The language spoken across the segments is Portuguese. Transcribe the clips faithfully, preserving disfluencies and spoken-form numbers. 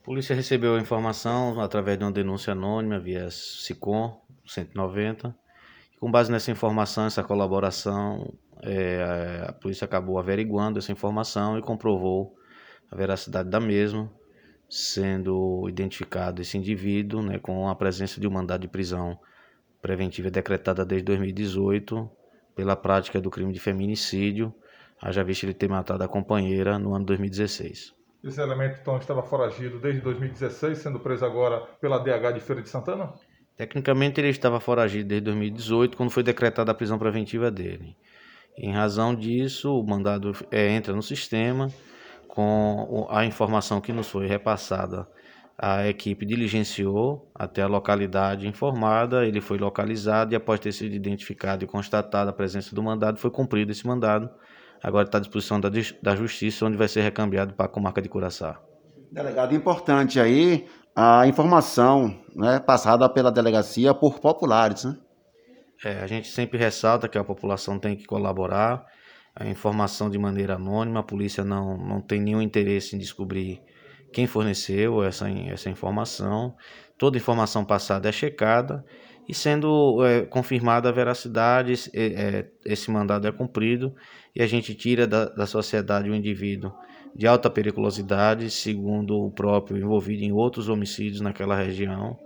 A polícia recebeu a informação através de uma denúncia anônima via SICOM cento e noventa. Com base nessa informação, essa colaboração, é, a polícia acabou averiguando essa informação e comprovou a veracidade da mesma, sendo identificado esse indivíduo, né, com a presença de um mandado de prisão preventiva decretada desde dois mil e dezoito pela prática do crime de feminicídio, haja visto ele ter matado a companheira no ano de dois mil e dezesseis. Esse elemento, então, estava foragido desde dois mil e dezesseis, sendo preso agora pela D H de Feira de Santana? Tecnicamente, ele estava foragido desde dois mil e dezoito, quando foi decretada a prisão preventiva dele. Em razão disso, o mandado é, entra no sistema com a informação que nos foi repassada. A equipe diligenciou até a localidade informada, ele foi localizado e, após ter sido identificado e constatada a presença do mandado, foi cumprido esse mandado. Agora está à disposição da, da Justiça, onde vai ser recambiado para a comarca de Curaçá. Delegado, importante aí a informação, né, passada pela delegacia por populares, né? É, a gente sempre ressalta que a população tem que colaborar, a informação de maneira anônima, a polícia não, não tem nenhum interesse em descobrir quem forneceu essa, essa informação. Toda informação passada é checada e, sendo é, confirmada a veracidade, é, esse mandado é cumprido e a gente tira da, da sociedade um indivíduo de alta periculosidade, segundo o próprio, envolvido em outros homicídios naquela região,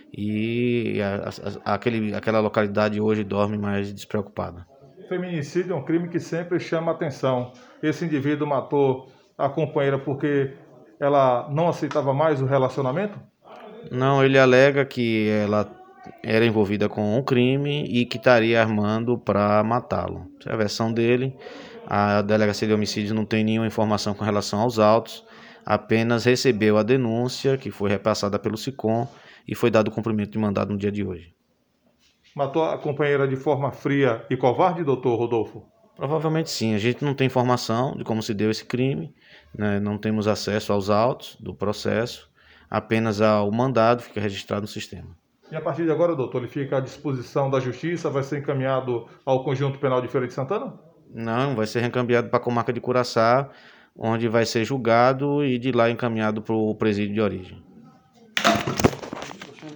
e a, a, aquele, aquela localidade hoje dorme mais despreocupada. Feminicídio é um crime que sempre chama atenção. Esse indivíduo matou a companheira porque ela não aceitava mais o relacionamento? Não, ele alega que ela era envolvida com um crime e que estaria armando para matá-lo. Essa é a versão dele. A Delegacia de Homicídios não tem nenhuma informação com relação aos autos, apenas recebeu a denúncia que foi repassada pelo SICOM e foi dado o cumprimento de mandado no dia de hoje. Matou a companheira de forma fria e covarde, doutor Rodolfo? Provavelmente sim. A gente não tem informação de como se deu esse crime, né? Não temos acesso aos autos do processo, apenas ao mandado, fica registrado no sistema. E a partir de agora, doutor, ele fica à disposição da Justiça, vai ser encaminhado ao Conjunto Penal de Feira de Santana? Não, vai ser reencaminhado para a comarca de Curaçá, onde vai ser julgado e de lá encaminhado para o presídio de origem.